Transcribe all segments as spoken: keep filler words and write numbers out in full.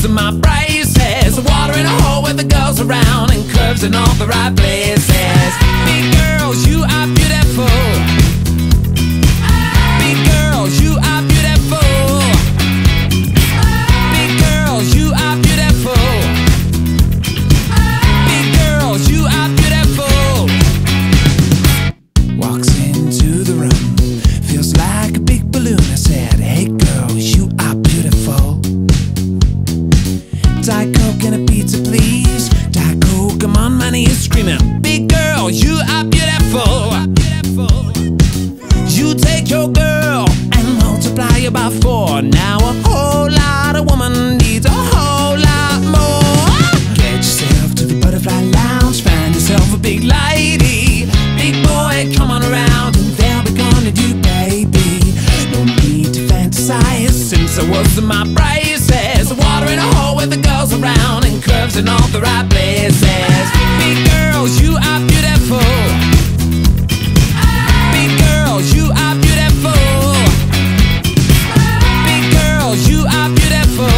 was my braces. Water in a hole with the girls around and curves in all the right places. Big girls, you are beautiful. Big girls, you are beautiful. Big girls, you are beautiful. Big girls, you are beautiful. Walks into the room, feels like a big balloon. I said, hey girls, you are beautiful. Diet Coke and a pizza, please. Diet Coke, I'm on my knees screaming, big girl, you are beautiful. You take your girl and multiply it by four. Now a whole lot of woman needs a whole lot more. Get yourself to the butterfly lounge, find yourself a big lady. Big boy, come on around and they'll be gonna do, baby. No need to fantasize since I was in my braces. Water in a hole with the girls around and curves in all the right places. Big girls, you are beautiful. Big girls, you are beautiful. Big girls, you are beautiful.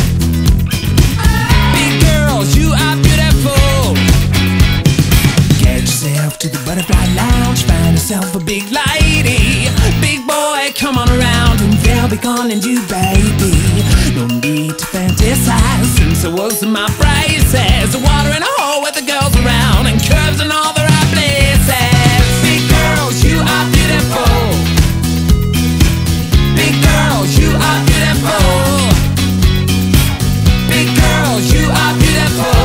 Big girls, you are beautiful. Get yourself to the butterfly lounge, find yourself a big lady. Big boy, come on around and they'll be calling you, baby. No need to fantasize since I was in my braces. Water in a hole with the girls around and curves in all the right places. Big girls, you are beautiful. Big girls, you are beautiful. Big girls, you are beautiful.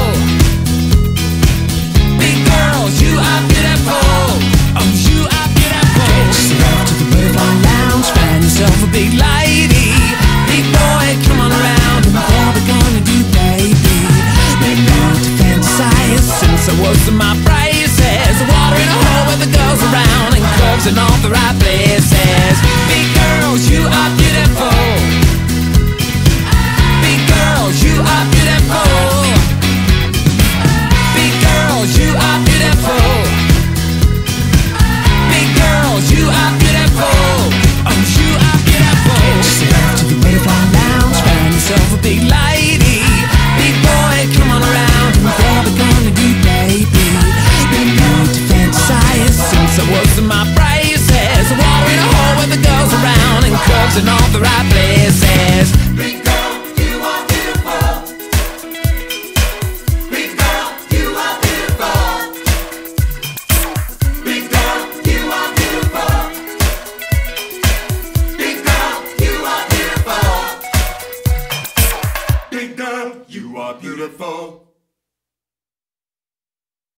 Big girls, you are beautiful. Oh, you are beautiful. Get yourself to the butterfly lounge, find yourself a big lady. Big boy, come on around and they'll be gonna do, baby. No need to fantasize since I was in my braces. Water in a hole with the girls around and curves in all the right places. Big girls, you are beautiful. Big girls, you are beautiful. Big girls, you are beautiful. Big girls, you are beautiful. Oh, you are beautiful. Get yourself to the butterfly lounge, find yourself a big lady. Big boy, come on around and they'll be gonna do, baby. No need to fantasize since I was in my braces. Water in a hole with the girls around and curves in all the right places. Big girl, you are beautiful. Big girl, you are beautiful. Big girl, you are beautiful. Big girl, you are beautiful. Big girl, you are beautiful.